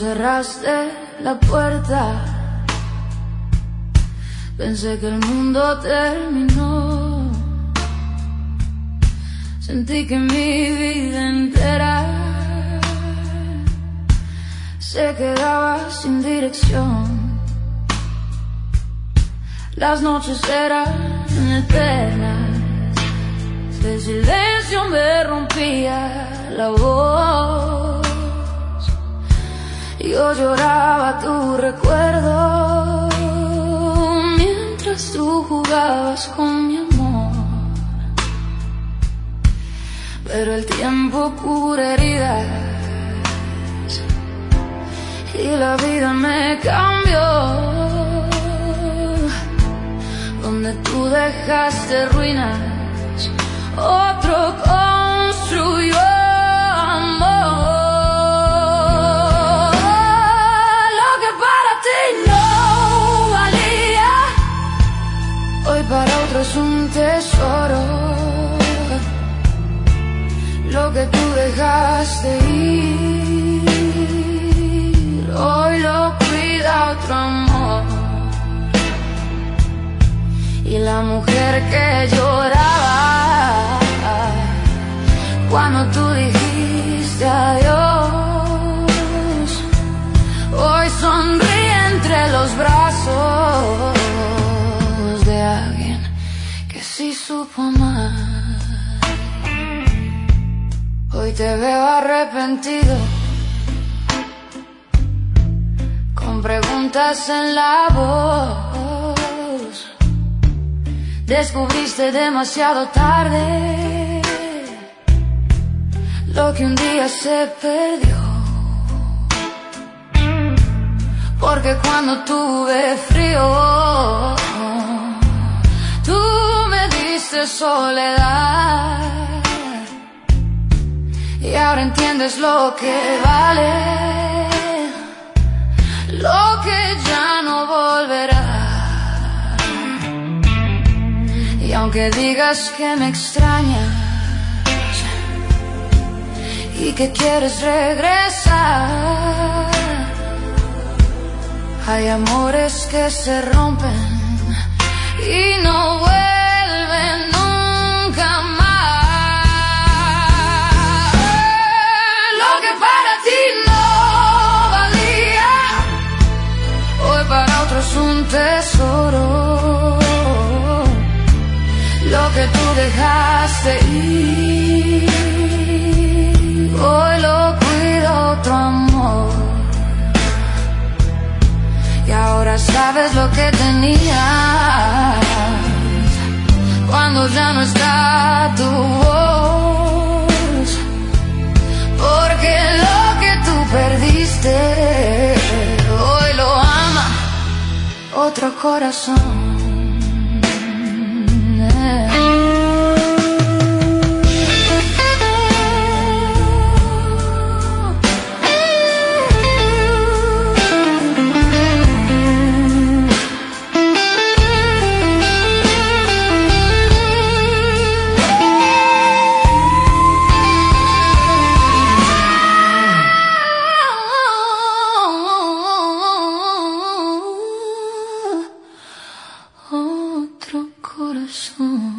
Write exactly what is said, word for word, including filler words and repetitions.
cerraste la puerta, pensé que el mundo terminó. Sentí que mi vida entera se quedaba sin dirección. Las noches eran eternas, el silencio me rompía la voz. Yo lloraba tu recuerdo mientras tú jugabas con mi amor. Pero el tiempo cura heridas y la vida me cambió. Donde tú dejaste ruinas, otro construyó amor. Lo que para ti no valía, hoy para otro es un tesoro. Lo que tú dejaste ir, hoy lo cuida otro amor. Y la mujer que lloraba cuando tú dijiste adiós, hoy sonríe entre los brazos de alguien que sí supo amar. Hoy te veo arrepentido, con preguntas en la voz. Descubriste demasiado tarde lo que un día se perdió. Porque cuando tuve frío, tú me diste soledad. Y ahora entiendes lo que vale, lo que ya no volverá. Y aunque digas que me extrañas y que quieres regresar, hay amores que se rompen y no vuelven nunca más. Lo que para ti no valía, hoy para otros es un tesoro. Lo que tú dejaste ir, hoy lo cuida otro amor. Y ahora sabes lo que tenías cuando ya no está tu voz. Porque lo que tú perdiste, hoy lo ama otro corazón. Otro corazón.